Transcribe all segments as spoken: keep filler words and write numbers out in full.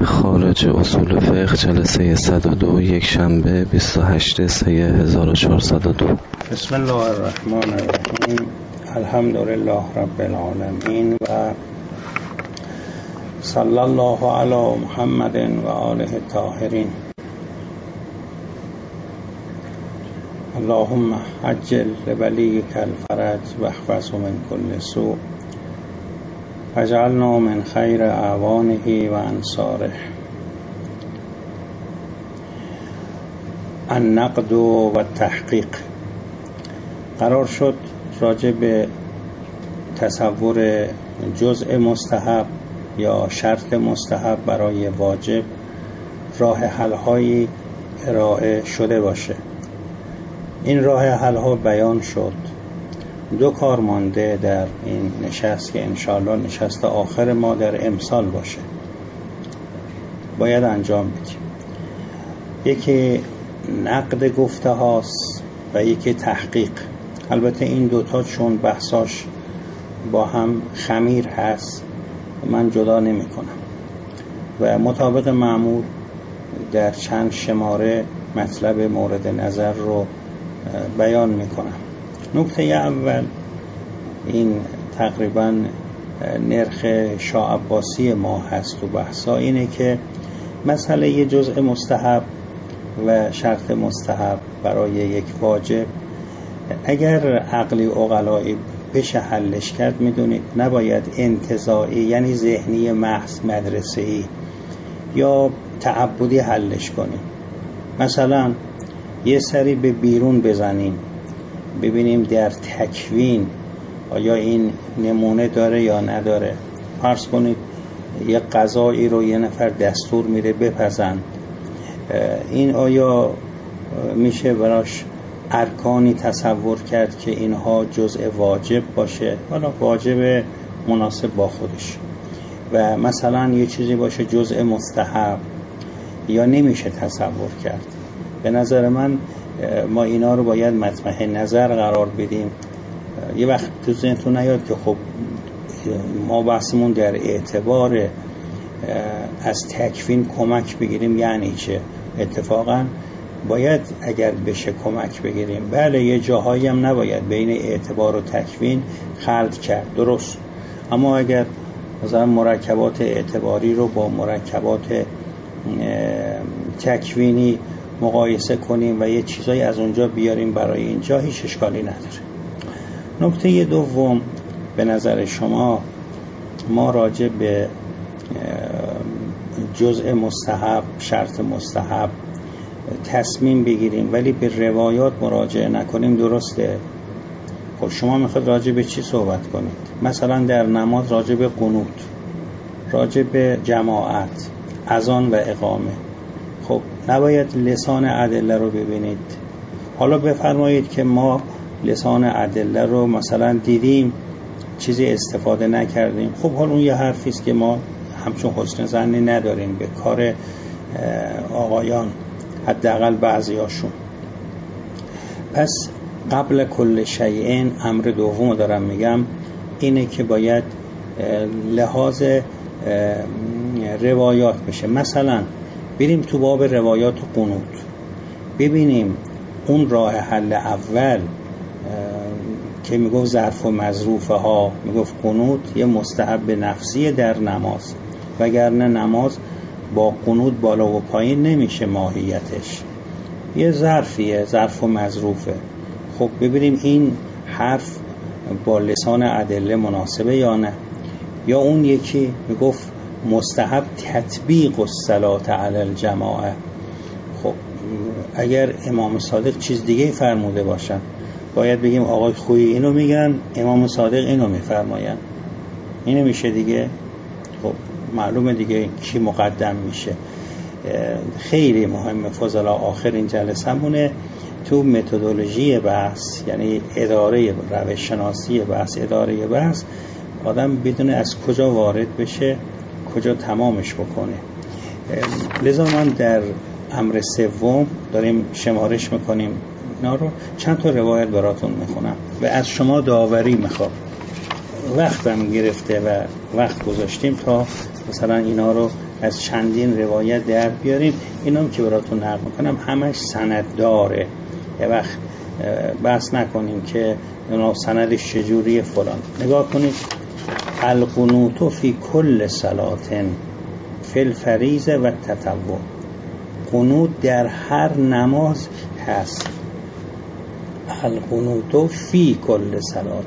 خارج اصول فقه جلسه صد و دو یک شنبه بیست و هشتم سه هزار و چهارصد و دو. بسم الله الرحمن الرحیم. الحمدلله رب العالمین و صلی الله علی محمد و آله الطاهرین. اللهم عجل لولیک الفرج و احفظه من کل سوء واجعلنا من خیر اعوانه و انصاره. النقد و تحقیق. قرار شد راجع به تصور جزء مستحب یا شرط مستحب برای واجب راه حل‌هایی ارائه شده باشه. این راه حل‌ها بیان شد. دو کار مانده در این نشست که انشاءالله نشست آخر ما در امسال باشه، باید انجام بدیم. یکی نقد گفته هاست و یکی تحقیق. البته این دوتا چون بحثاش با هم خمیر هست من جدا نمی کنم و مطابق معمول در چند شماره مطلب مورد نظر رو بیان می کنم. نکته اول، این تقریبا نرخ شاه عباسی ما هست و بحثا، اینه که مسئله یه جزء مستحب و شرط مستحب برای یک واجب اگر عقلی عقلایی بشه حلش کرد، میدونید نباید انتزاعی یعنی ذهنی محض مدرسه‌ای یا تعبدی حلش کنیم. مثلا یه سری به بیرون بزنیم ببینیم در تکوین آیا این نمونه داره یا نداره. فرض کنید یه غذایی رو یه نفر دستور میده بپزن، این آیا میشه براش ارکانی تصور کرد که اینها جزء واجب باشه؟ حالا واجب مناسب با خودش و مثلا یه چیزی باشه جزء مستحب، یا نمیشه تصور کرد. به نظر من ما اینا رو باید مطرح نظر قرار بدیم. یه وقت تو ذهنتون نیاد که خب ما بحثمون در اعتبار از تکوین کمک بگیریم یعنی چه؟ اتفاقا باید اگر بشه کمک بگیریم. بله یه جاهایی هم نباید بین اعتبار و تکوین خلط کرد، درست، اما اگر مثلا مرکبات اعتباری رو با مرکبات تکوینی مقایسه کنیم و یه چیزایی از اونجا بیاریم برای اینجا، هیچ اشکالی نداره. نکته دوم، به نظر شما ما راجع به جزء مستحب، شرط مستحب تصمیم بگیریم ولی به روایات مراجعه نکنیم، درسته؟ خب شما میخواد راجع به چی صحبت کنید؟ مثلا در نماز راجع به قنوت، راجع به جماعت، اذان و اقامه. خب نباید لسان ادله رو ببینید. حالا بفرمایید که ما لسان ادله رو مثلا دیدیم چیزی استفاده نکردیم، خب حالا اون یه حرفی است که ما همچون حسن ظنی نداریم به کار آقایان، حداقل بعضیاشون. پس قبل کل شیء، امر دوم دارم میگم اینه که باید لحاظ روایات بشه. مثلا بریم تو باب روایات قنوت ببینیم اون راه حل اول که میگفت ظرف و مظروفه ها، میگفت قنوت یه مستحب نفسی در نماز، وگرنه نماز با قنوت بالا و پایین نمیشه، ماهیتش یه ظرفیه، ظرف و مظروفه. خب ببینیم این حرف با لسان ادله مناسبه یا نه. یا اون یکی میگفت مستحب تطبیق الصلاة علی الجماعه. خب اگر امام صادق چیز دیگه فرموده باشن باید بگیم آقای خویی اینو میگن، امام صادق اینو میفرماین، اینو میشه دیگه. خب معلومه دیگه کی مقدم میشه. خیلی مهمه فضلا آخرین جلسمونه تو متدولوژی بحث، یعنی اداره روش شناسی بحث، اداره بحث، آدم بدونه از کجا وارد بشه کجا تمامش بکنه. لذا من در امر سوم داریم شمارش میکنیم اینا رو، چند تا روایت براتون میخونم و از شما داوری میخوام. وقتم گرفته و وقت گذاشتیم تا مثلا اینا رو از چندین روایت در بیاریم. اینم که براتون نقل میکنم همش سند داره، یه وقت بحث نکنیم که سندش چجوری فلان. نگاه کنید، القنوت فی کل صلاة فی الفریضه و التطوع. قنوت در هر نماز هست. القنوت فی کل صلاة.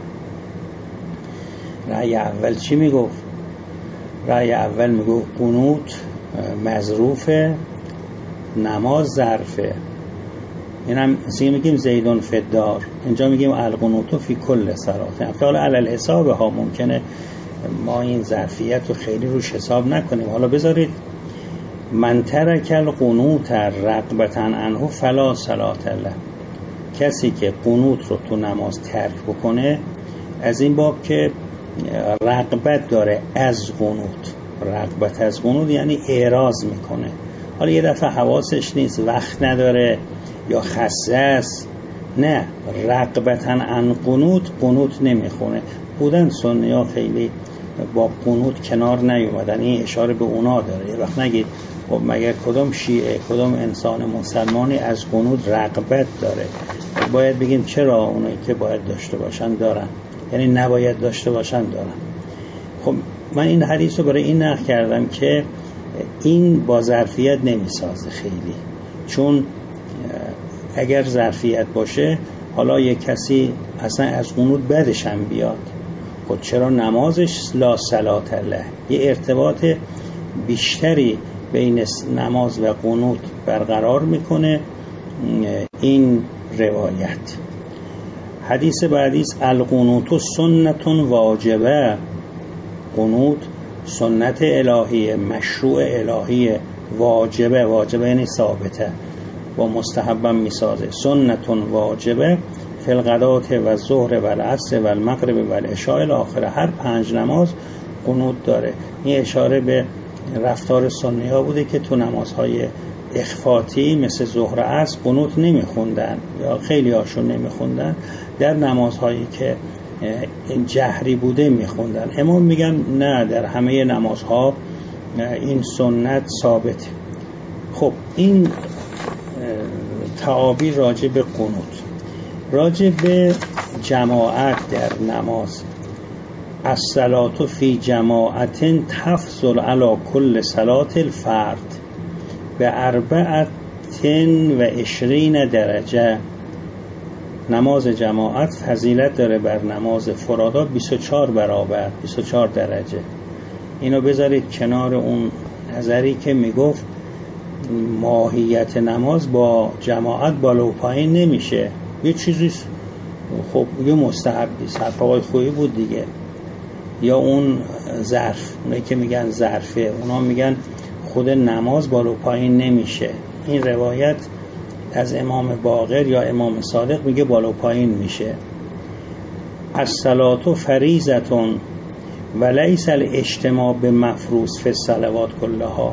رأی اول چی میگفت؟ رأی اول میگفت قنوت مظروفه، نماز ظرفه. این هم میگیم زیدون فدار، اینجا میگیم القنوت فی کل صلاة. حالا علل حساب ها ممکنه ما این ظرفیت رو خیلی روش حساب نکنیم. حالا بذارید من ترک القنوت رغبة عنه فلا صلاة له. کسی که قنوت رو تو نماز ترک بکنه، از این باب که رغبت داره از قنوت، رغبت از قنوت یعنی اعراض میکنه. حالا یه دفعه حواسش نیست، وقت نداره یا خسته است، نه، رغبتاً عن قنوت قنوت نمیخونه. بودن سنی ها خیلی با قنوت کنار نیومدن، این اشاره به اونا داره. یه وقت نگید خب مگر کدام شیعه، کدام انسان مسلمانی از قنوت رغبت داره؟ باید بگیم چرا اونایی که باید داشته باشن دارن، یعنی نباید داشته باشن دارن. خب من این حدیث رو برای این نقل کردم که این با ظرفیت نمیسازه خیلی، چون اگر ظرفیت باشه حالا یک کسی اصلا از قنوت بدش هم بیاد، خب چرا نمازش لا صلاة له؟ یه ارتباط بیشتری بین نماز و قنوت برقرار میکنه این روایت. حدیث بعدی است القنوت سنت واجبه. قنوت سنت الهی، مشروع الهی، واجبه. واجبه یعنی ثابته، با مستحبم میسازه. سنت واجبه فی الغدات و الظهر و العصر و المغرب و العشاء الاخر. هر پنج نماز قنوت داره. این اشاره به رفتار سنی ها بوده که تو نمازهای اخفاتی مثل ظهر عصر قنوت نمیخوندن یا خیلی هاشون نمیخوندن، در نمازهایی که جهری بوده میخوندن. امام میگن نه، در همه نمازها این سنت ثابته. خب این تعابیر راجع به قنوت. راجع به جماعت در نماز، الصلاة فی جماعت تفضل علی کل صلاة الفرد به اربعة و عشرین درجه. نماز جماعت فضیلت داره بر نماز فرادا بیست و چهار برابر، بیست و چهار درجه. اینو بذارید کنار اون نظری که میگفت ماهیت نماز با جماعت بالا و پایین نمیشه، یه چیزی خب یه مستحبی سرپاهای خوبی بود دیگه، یا اون ظرف، اونایی که میگن ظرفه، اونا میگن خود نماز بالا و پایین نمیشه. این روایت از امام باقر یا امام صادق میگه بالا و پایین میشه. الصلاة فریضة و لیس الاجتماع بمفروض فی الصلوات کلها.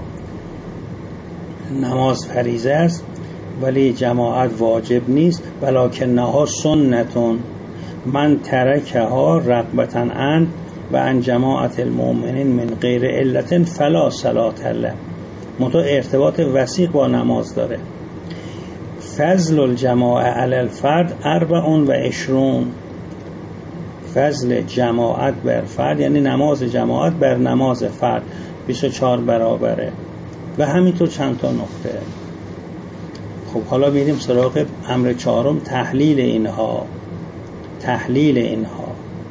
نماز فریضه است ولی جماعت واجب نیست. ولکنها سنت من ترکها رغبة عن و عن جماعت المؤمنین من غیر علت فلا صلاة له. منتها ارتباط وثیق با نماز داره. فضل الجماعه علی الفرد اربع و عشرون. فضل جماعت بر فرد یعنی نماز جماعت بر نماز فرد بیست و چهار برابره. و همینطور چند تا نقطه. خب حالا میریم سراغ امر چهارم، تحلیل اینها. تحلیل اینها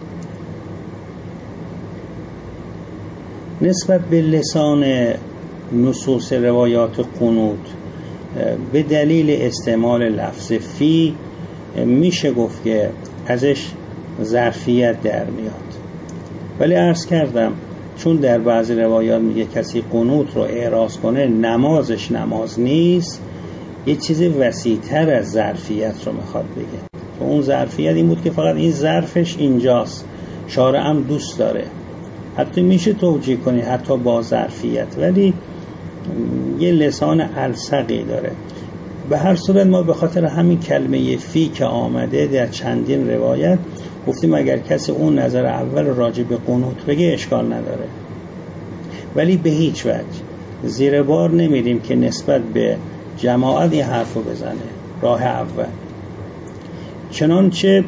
نسبت به لسان نصوص روایات قنوت به دلیل استعمال لفظ فی میشه گفت که ازش ظرفیت در میاد، ولی عرض کردم چون در بعضی روایات میگه کسی قنوت رو اعراض کنه نمازش نماز نیست، یه چیز وسیع‌تر از ظرفیت رو میخواد بگه. تو اون ظرفیت این بود که فقط این ظرفش اینجاست، شارع هم دوست داره، حتی میشه توجیه کنی حتی با ظرفیت، ولی یه لسان السقی داره. به هر صورت ما به خاطر همین کلمه فی که آمده در چندین روایت گفتیم اگر کسی اون نظر اول راجع به قنوت بگه اشکال نداره، ولی به هیچ وجه زیر بار نمیدیم که نسبت به جماعت این حرف رو بزنه. راه اول چنانچه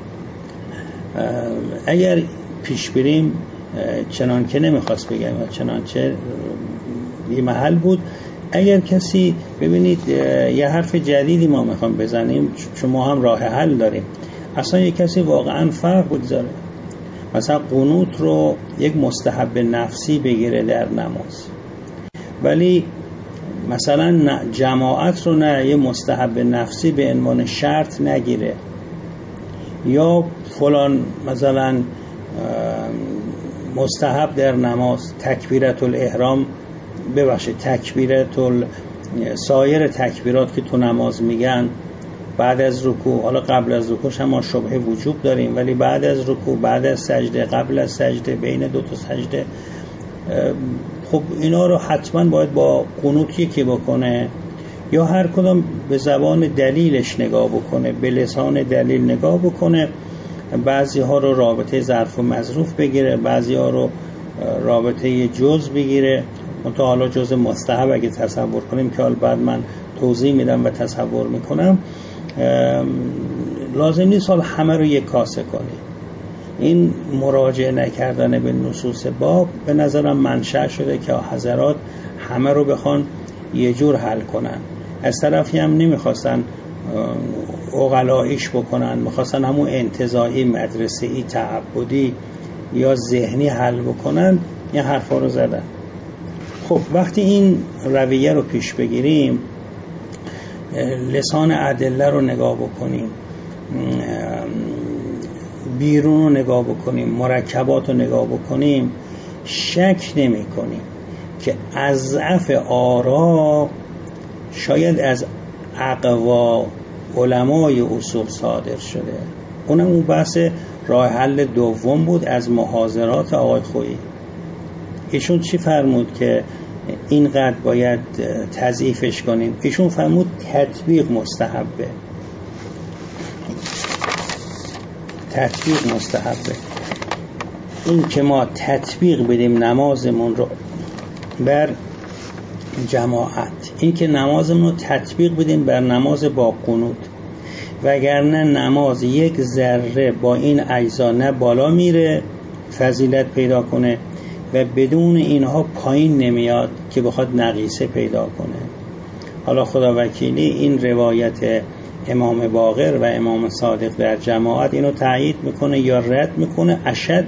اگر پیش بریم، چنانکه نمیخواست بگم، چنانچه یه محل بود، اگر کسی ببینید یه حرف جدیدی ما میخوام بزنیم، چون ما هم راه حل داریم، اصلا یه کسی واقعا فرق بگذاره، مثلا قنوت رو یک مستحب نفسی بگیره در نماز، ولی مثلا جماعت رو نه یه مستحب نفسی به عنوان شرط نگیره، یا فلان مثلا مستحب در نماز تکبیرت الاحرام، ببخشید تکبیرت ال... سایر تکبیرات که تو نماز میگن بعد از رکوع، حالا قبل از رکوعش هم ما شبه وجوب داریم، ولی بعد از رکوع، بعد از سجده، قبل از سجده، بین دو تا سجده، خب اینا رو حتما باید با قنوت یکی بکنه، یا هر کدام به زبان دلیلش نگاه بکنه، به لسان دلیل نگاه بکنه. بعضی ها رو رابطه ظرف و مظروف بگیره، بعضی ها رو رابطه جز بگیره. منتها حالا جز مستحب اگه تصور کنیم که حالا بعد من توضیح میدم و تصور میکنم، لازم نیست حالا همه رو یک کاسه کنیم. این مراجعه نکردن به نصوص باب به نظرم منشأ شده که حضرات همه رو بخوان یه جور حل کنن. از طرفی هم نمیخواستن عقلاییش بکنن، میخواستن همون انتزاعی، مدرسه‌ای، تعبدی یا ذهنی حل بکنن، این حرفا رو زدن. خب وقتی این رویه رو پیش بگیریم، لسان ادله رو نگاه بکنیم، بیرون رو نگاه بکنیم، مرکبات رو نگاه بکنیم، شک نمی کنیم که اضعف آرا شاید از اقوا علمای اصول صادر شده. اونم اون بحث راه حل دوم بود از محاضرات آقای خویی. ایشون چی فرمود که اینقدر باید تضعیفش کنیم؟ ایشون فرمود تطبیق مستحبه، تطبیق مستحبه. این که ما تطبیق بدیم نمازمون رو بر جماعت، این که نمازمون رو تطبیق بدیم بر نماز با قنوت، وگرنه نماز یک ذره با این اجزا نه بالا میره فضیلت پیدا کنه و بدون اینها پایین نمیاد که بخواد نقیصه پیدا کنه. حالا خدا وکیلی این روایت امام باقر و امام صادق در جماعت اینو تایید میکنه یا رد میکنه؟ اشد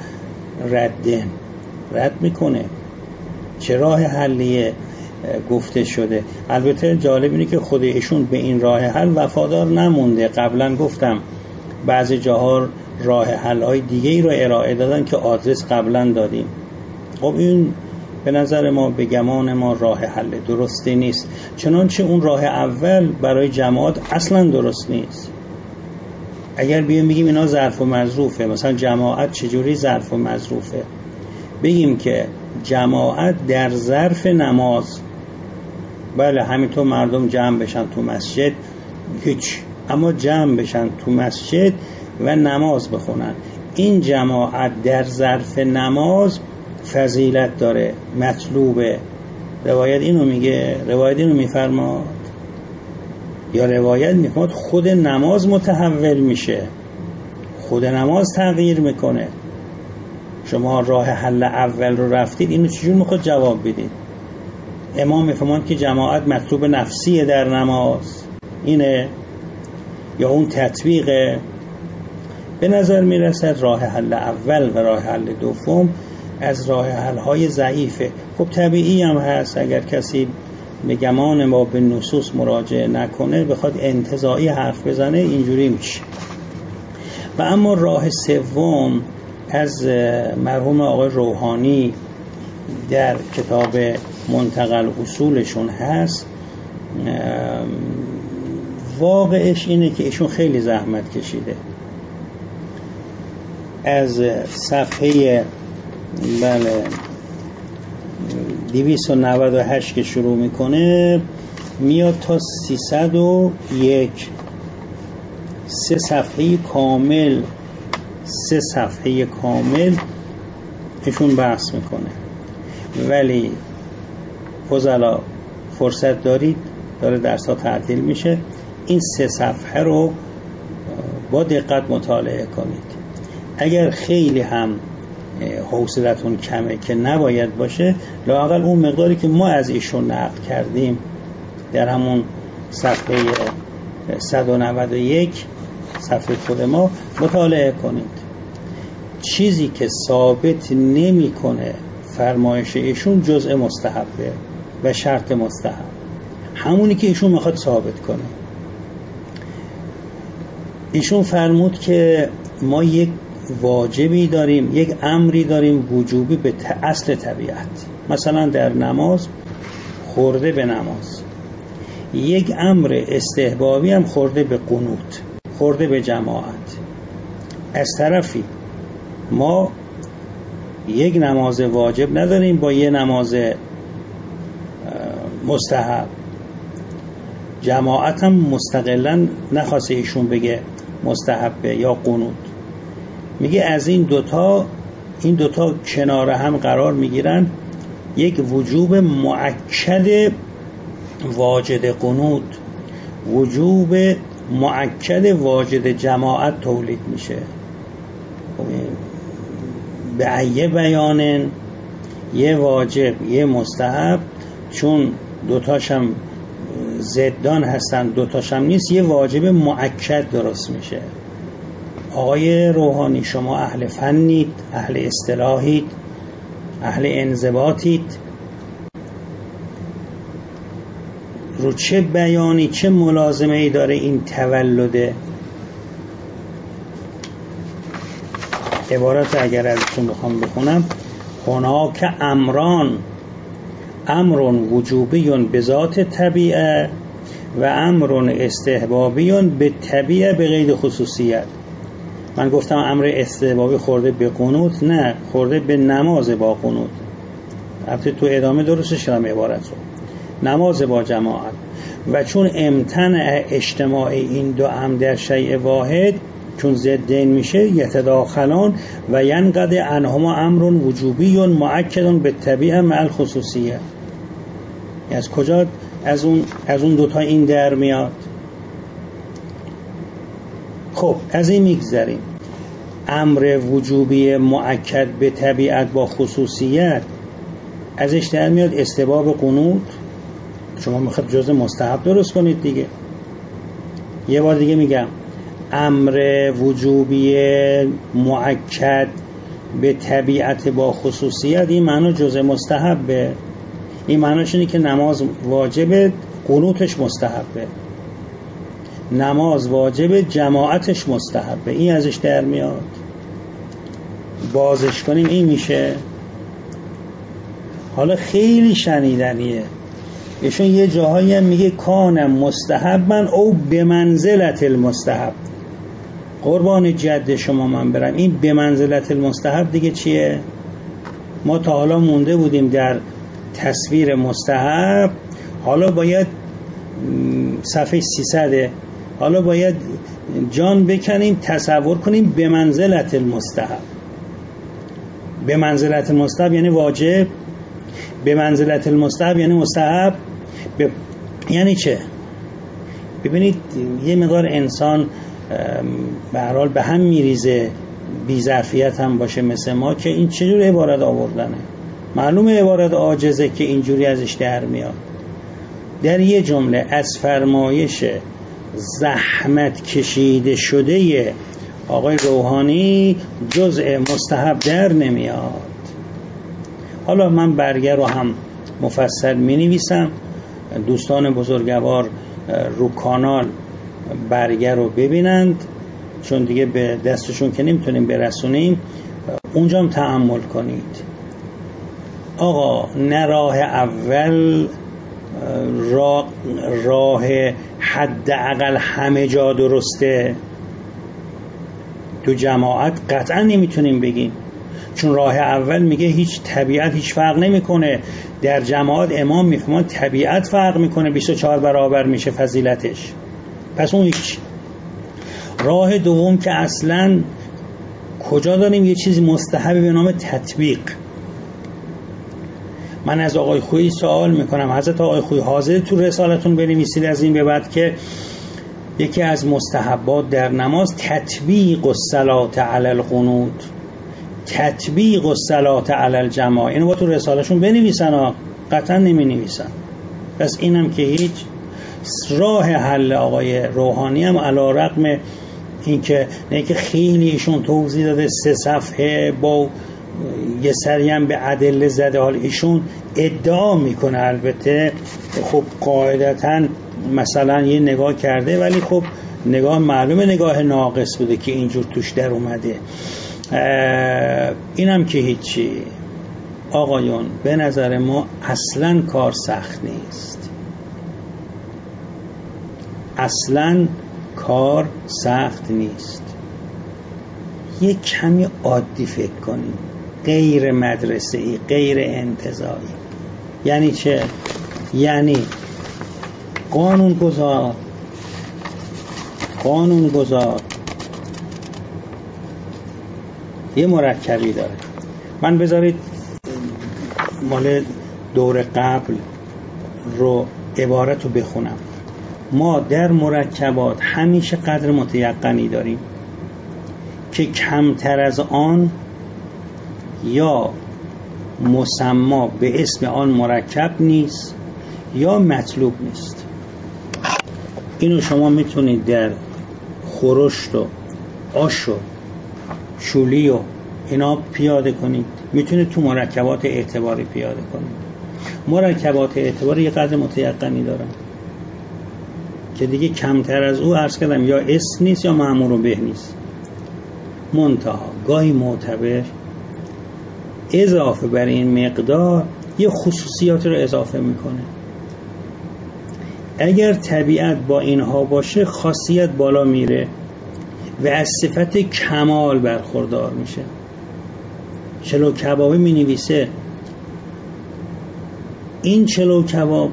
رد رد میکنه. چه راه حلیه گفته شده. البته جالب اینه که خود ایشون به این راه حل وفادار نمونده. قبلا گفتم بعضی جاها راه حل های دیگه ای رو ارائه دادن که آدرس قبلا دادیم. خب این به نظر ما، به گمان ما، راه حل درستی نیست، چنانچه اون راه اول برای جماعت اصلا درست نیست. اگر بیایم بگیم اینا ظرف و مظروفه، مثلا جماعت چجوری ظرف و مظروفه؟ بگیم که جماعت در ظرف نماز، بله همینطور مردم جمع بشن تو مسجد هیچ، اما جمع بشن تو مسجد و نماز بخونن، این جماعت در ظرف نماز فضیلت داره، مطلوبه. روایت اینو میگه، روایت اینو میفرماد، یا روایت میفرماد خود نماز متحول میشه، خود نماز تغییر میکنه. شما راه حل اول رو رفتید، اینو چجور میخواد جواب بدید؟ امام میفرماد که جماعت مطلوب نفسیه در نماز، اینه یا اون تطبیقه؟ به نظر میرسد راه حل اول و راه حل دوم از راه حل های ضعیفه. خب طبیعی هم هست اگر کسی به گمان ما به نصوص مراجعه نکنه، بخواد انتزاعی حرف بزنه، اینجوری میشه. و اما راه سوم از مرحوم آقای روحانی در کتاب منتقل اصولشون هست. واقعش اینه که ایشون خیلی زحمت کشیده. از صفحه بله دویست و نود و هشت که شروع میکنه میاد تا سیصد و یک، سه صفحه کامل سه صفحه کامل ایشون بحث میکنه. ولی فضلا فرصت دارید، داره درس ها تعطیل میشه، این سه صفحه رو با دقت مطالعه کنید. اگر خیلی هم حوصلتون کمه که نباید باشه، لااقل اون مقداری که ما از ایشون نقل کردیم در همون صفحه صد و نود و یک صفحه خود ما مطالعه کنید. چیزی که ثابت نمی کنه فرمایش ایشون جزء مستحبه و شرط مستحب، همونی که ایشون میخواد ثابت کنه. ایشون فرمود که ما یک واجبی داریم، یک امری داریم وجوبی به اصل طبیعت، مثلا در نماز خورده به نماز، یک امر استحبابی هم خورده به قنوت، خورده به جماعت. از طرفی ما یک نماز واجب نداریم با یک نماز مستحب. جماعت هم مستقلا نخواسته ایشون بگه مستحبه یا قنوت، میگه از این دوتا این دوتا کنار هم قرار میگیرن، یک وجوب مؤکد واجد قنوت، وجوب مؤکد واجد جماعت تولید میشه. به ایه بیانن، یه واجب یه مستحب، چون دوتاشم ضدان هستن، دوتاشم نیست، یه واجب مؤکد درست میشه. آقای روحانی شما اهل فنید، اهل اصطلاحید، اهل انضباطید، رو چه بیانی چه ملازمه ای داره این تولده؟ عبارت اگر ازشون بخوام بخونم، هناک امران، امر وجوبی به ذات طبیعه و امر استحبابی به طبیعه به غیر خصوصیت. من گفتم امر استحبابی خورده به قنوت، نه، خورده به نماز با قنوت. البته تو ادامه درستش کردم عبارت رو، نماز با جماعت. و چون امتنع اجتماع این دو امر در شیء واحد، چون ضدین میشه، یتداخلان و ینقض عنهما امر وجوبی مؤکد به طبیعه مع الخصوصیه. از کجا از اون از اون دوتا این در میاد؟ خب از این میگذریم. امر وجوبی مؤکد به طبیعت با خصوصیت، ازش در میاد استباب قنوت. شما میخواد جزء مستحب درست کنید دیگه. یه بار دیگه میگم، امر وجوبی مؤکد به طبیعت با خصوصیت، این معنی جزء مستحبه. این معنیش اینه که نماز واجبه، قنوتش مستحبه. نماز واجبه، جماعتش مستحبه. این ازش در میاد. بازش کنیم این میشه. حالا خیلی شنیدنیه، ایشون یه جاهایی هم میگه کان مستحبا او به منزلت المستحب. قربان جد شما من برم، این به منزلت المستحب دیگه چیه؟ ما تا حالا مونده بودیم در تصویر مستحب، حالا باید صفحه سیصد، حالا باید جان بکنیم تصور کنیم به منزلت المستحب. به منزلت المستحب یعنی واجب، به منزلت المستحب یعنی مستحب، ب... یعنی چه؟ ببینید یه مقدار انسان به هر حال به هم میریزه، بی ظرفیت هم باشه مثل ما، که این چجور عبارت آوردنه. معلومه عبارت عاجزه که اینجوری ازش در میاد. در یه جمله از فرمایش زحمت کشیده شده آقای روحانی جزء مستحب در نمیاد. حالا من برگه رو هم مفصل می نویسم، دوستان بزرگوار رو کانال برگه رو ببینند، چون دیگه به دستشون که نمیتونیم برسونیم، اونجا هم تأمل کنید. آقا نه راه اول راه, راه حداقل همه جا درسته، تو جماعت قطعا نمیتونیم بگیم، چون راه اول میگه هیچ طبیعت هیچ فرق نمیکنه، در جماعت امام میفهمه طبیعت فرق میکنه، بیست و چهار برابر میشه فضیلتش، پس اون هیچ. راه دوم که اصلا کجا داریم یه چیزی مستحبی به نام تطبیق. من از آقای خویی سوال میکنم، حضرت آقای خویی حاضر تو رسالتون بنویسید از این به بعد که یکی از مستحبات در نماز تطبیق الصلاة علی القنوت، تطبیق الصلاة علی الجماعه، اینو با تو رسالهشون بنویسن ها، قطعا نمی نویسن. پس اینم که هیچ. راه حل آقای روحانی هم علی رغم اینکه نه که خیلی ایشون توضیح داده سه صفحه با یه سری هم به ادله زده، حال ایشون ادعا میکنه البته خب قاعدتاً مثلا یه نگاه کرده ولی خب نگاه معلومه نگاه ناقص بوده که اینجور توش در اومده. اینم که هیچی. آقایون به نظر ما اصلاً کار سخت نیست، اصلاً کار سخت نیست. یک کمی عادی فکر کنیم، غیر مدرسه‌ای، غیر انتزاعی. یعنی چه؟ یعنی قانون گذار قانون گذار یه مرکبی داره. من بذارید مال دور قبل رو عبارت رو بخونم. ما در مرکبات همیشه قدر متیقنی داریم که کمتر از آن یا مسما به اسم آن مرکب نیست یا مطلوب نیست. اینو شما میتونید در خورشت و آش و شولی و اینا پیاده کنید، میتونید تو مرکبات اعتباری پیاده کنید. مرکبات اعتباری یه قدر متیقنی دارن که دیگه کمتر از او عرض کردم یا اسم نیست یا مأمور به نیست. منتها گاهی معتبر اضافه بر این مقدار یه خصوصیات رو اضافه میکنه. اگر طبیعت با اینها باشه خاصیت بالا میره و از صفت کمال برخوردار میشه. چلو کبابی می نویسه این چلو کباب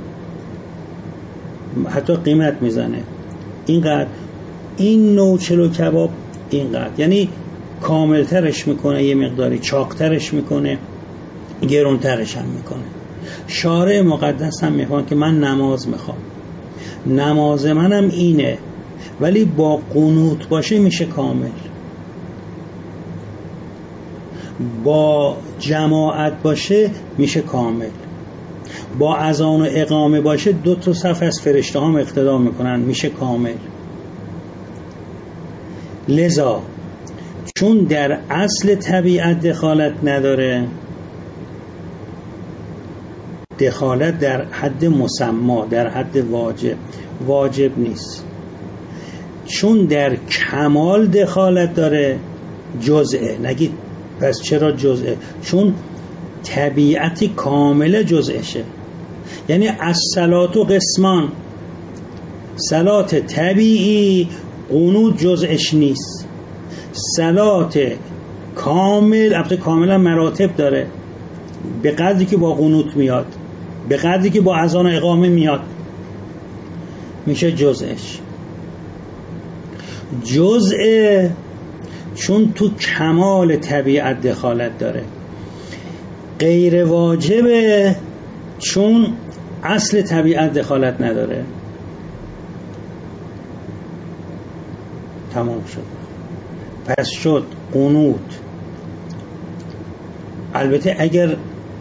حتی قیمت میزنه اینقدر، این نوع چلو کباب اینقدر، یعنی کاملترش میکنه، یه مقداری چاقترش میکنه، گرونترش هم میکنه. شارع مقدس هم میخوان که من نماز میخوام، نماز منم اینه ولی با قنوت باشه میشه کامل، با جماعت باشه میشه کامل، با اذان و اقامه باشه دو تا صف از فرشته هم اقتدا میکنن میشه کامل. لذا چون در اصل طبیعت دخالت نداره، دخالت در حد مسما، در حد واجب واجب نیست. چون در کمال دخالت داره جزئه. نگید پس چرا جزئه؟ چون طبیعتی کامل جزئشه. یعنی الصلات و قسمان، صلات طبیعی قنوت جزئش نیست، صلات کامل البته کاملا مراتب داره، به قدری که با قنوت میاد، به قدری که با اذان و اقامه میاد میشه جزئش. جزء چون تو کمال طبیعت دخالت داره، غیر واجبه چون اصل طبیعت دخالت نداره. تمام شد. پس شد قنوت. البته اگر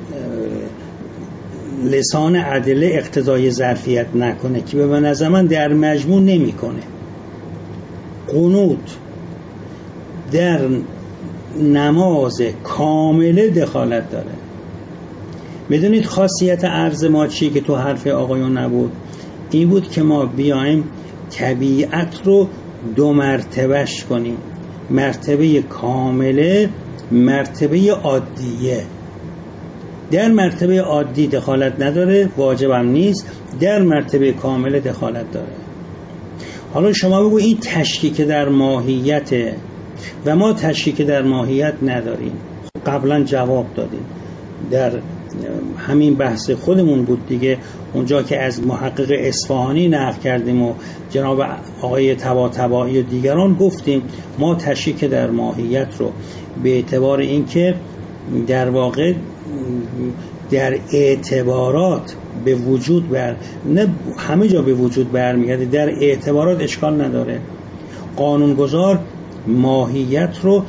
لسان ادله اقتضای ظرفیت نکنه که به نظر من در مجموع نمیکنه، قنوت در نماز کامله دخالت داره. میدونید خاصیت عرض ما چیه که تو حرف آقایون نبود؟ این بود که ما بیایم طبیعت رو دو مرتبهش کنیم، مرتبه کامله، مرتبه عادیه. در مرتبه عادی دخالت نداره، واجبم نیست، در مرتبه کامله دخالت داره. حالا شما بگو این تشکیک در ماهیته و ما تشکیک در ماهیت نداریم. قبلا جواب دادیم، در همین بحث خودمون بود دیگه، اونجا که از محقق اصفهانی نقل کردیم و جناب آقای طباطبایی و دیگران گفتیم ما تشکیک در ماهیت رو به اعتبار اینکه در واقع در اعتبارات به وجود بر نه همه جا به وجود برمیگرده، در اعتبارات اشکال نداره. قانونگذار ماهیت رو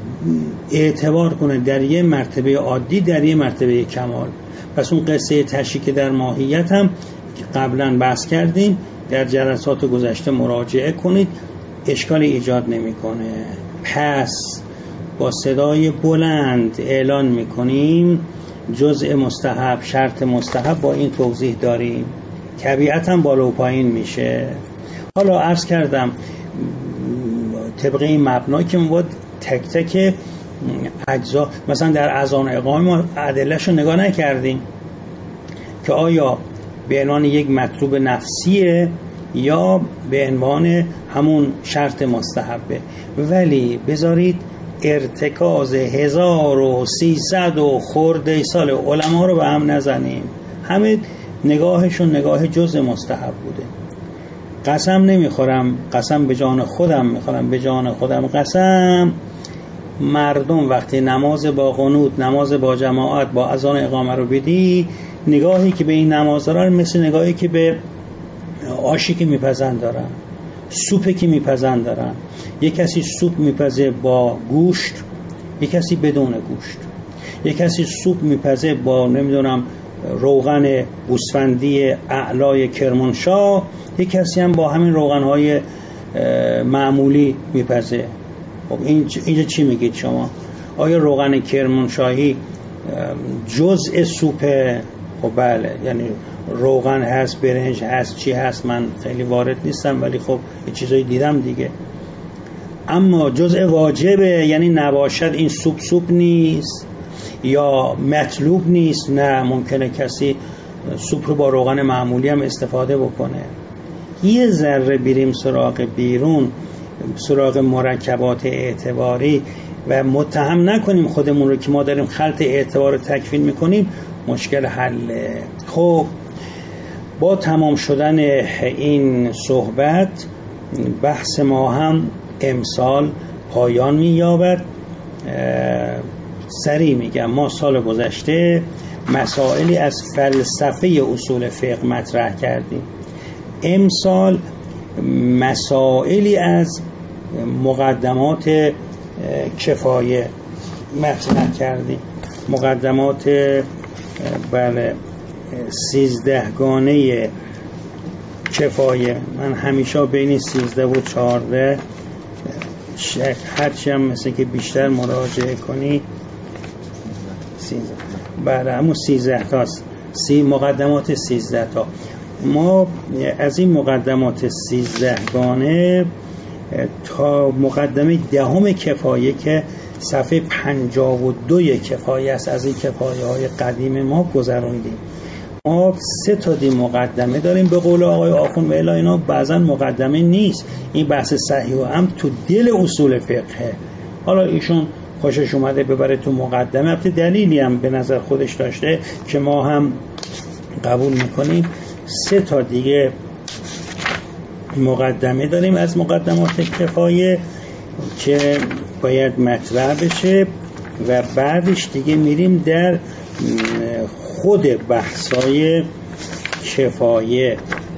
اعتبار کنه در یه مرتبه عادی، در یه مرتبه کمال. پس اون قصه تشریک در ماهیت هم قبلا بحث کردیم، در جلسات گذشته مراجعه کنید، اشکال ایجاد نمیکنه. پس با صدای بلند اعلان میکنیم جزء مستحب، شرط مستحب با این توضیح داریم، طبیعتاً بالا و پایین میشه. حالا عرض کردم طبق این مبنا که ما باید تک تک اجزا، مثلا در اذان و اقامه ما ادله‌اش رو نگاه نکردیم که آیا به عنوان یک مطلوب نفسیه یا به عنوان همون شرط مستحبه. ولی بذارید ارتکاز هزار و سیصد و خورده سال علما رو به هم نزنیم، همه نگاهشون نگاه جزء مستحب بوده. قسم نمیخورم، قسم به جان خودم میخورم، به جان خودم قسم، مردم وقتی نماز با قنوت، نماز با جماعت، با اذان اقامه رو بدی، نگاهی که به این نماز دارن مثل نگاهی که به آشی که میپزن دارن، سوپی که میپزن دارن. یک کسی سوپ میپزه با گوشت، یک کسی بدون گوشت، یک کسی سوپ میپزه با نمیدونم روغن گوسفندی اعلای کرمانشاه، یک کسی هم با همین روغنهای معمولی میپزه. خب این اینجا چی میگید شما؟ آیا روغن کرمانشاهی جزء سوپه؟ خب بله، یعنی روغن هست، برنج هست، چی هست، من خیلی وارد نیستم ولی خب یه چیزایی دیدم دیگه. اما جزء واجبه، یعنی نباشد این سوپ سوپ نیست یا مطلوب نیست. نه، ممکنه کسی سوپ رو با روغن معمولی هم استفاده بکنه. یه ذره بریم سراغ بیرون، سراغ مرکبات اعتباری و متهم نکنیم خودمون رو که ما داریم خلط اعتبار رو تکفین میکنیم، مشکل حله. خب با تمام شدن این صحبت بحث ما هم امسال پایان می‌یابد. سریع میگم ما سال گذشته مسائلی از فلسفه اصول فقه مطرح کردیم، امسال مسائلی از مقدمات کفایه مطرح کردیم. مقدمات بله سیزدهگانه کفایه، من همیشه بین سیزده و چهارده هرچی هم مثل که بیشتر مراجعه کنی سیزده، بله همون سیزده تاست، سی مقدمات سیزده تا. ما از این مقدمات سیزدهگانه تا مقدمه دهم کفایه که صفحه پنجاه و دو کفایه است، از این کفایه های قدیم ما گذروندیم. ما سه تا دی مقدمه داریم به قول آقای آخوند، و الا اینا بعضا مقدمه نیست، این بحث صحیح و هم تو دل اصول فقهه. حالا ایشون خوشش اومده ببره تو مقدمه، البته دلیلی هم به نظر خودش داشته که ما هم قبول میکنیم. سه تا دیگه مقدمه داریم از مقدمات کفایه که باید مطرح بشه و بعدش دیگه میریم در خود بحثای کفایه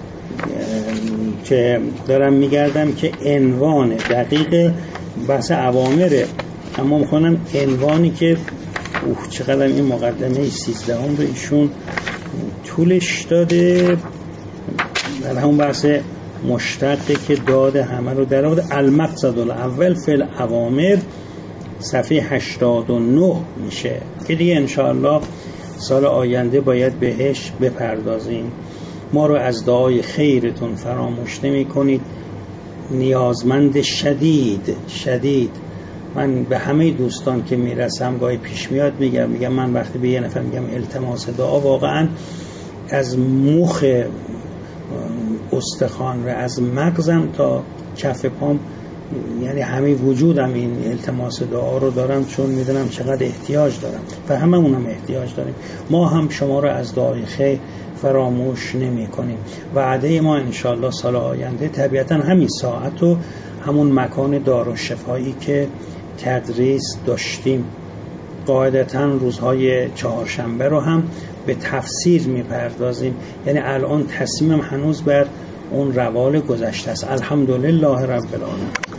که دارم میگردم که عنوان دقیق بحث اوامره، اما میخونم عنوانی که اوه چقدر این مقدمه سیزده هم رو ایشون طولش داده، در همون بحث مشتقه که داده همه رو در آورده. المقصد الاول فی الاوامر صفحه هشتاد و نه میشه که دیگه انشاءالله سال آینده باید بهش بپردازیم. ما رو از دعای خیرتون فراموش نمی کنید. نیازمند شدید شدید من به همه دوستان که میرسم گاهی پیش میاد میگم میگم من وقتی به یه نفر میگم التماس دعا، واقعا از مخ استخوان و از مغزم تا کف پام، یعنی همه وجودم این التماس دعا رو دارم، چون میدونم چقدر احتیاج دارم و هممون هم احتیاج داریم. ما هم شما رو از دعای خیر فراموش نمی کنیم. وعده ما انشالله سال آینده طبیعتا همین ساعت و همون مکان دارالشفایی که تدریس داشتیم، قاعدتا روزهای چهارشنبه رو هم به تفسیر میپردازیم. یعنی الان تصمیمم هنوز بر اون روال گذشته است. الحمدلله رب العالمین.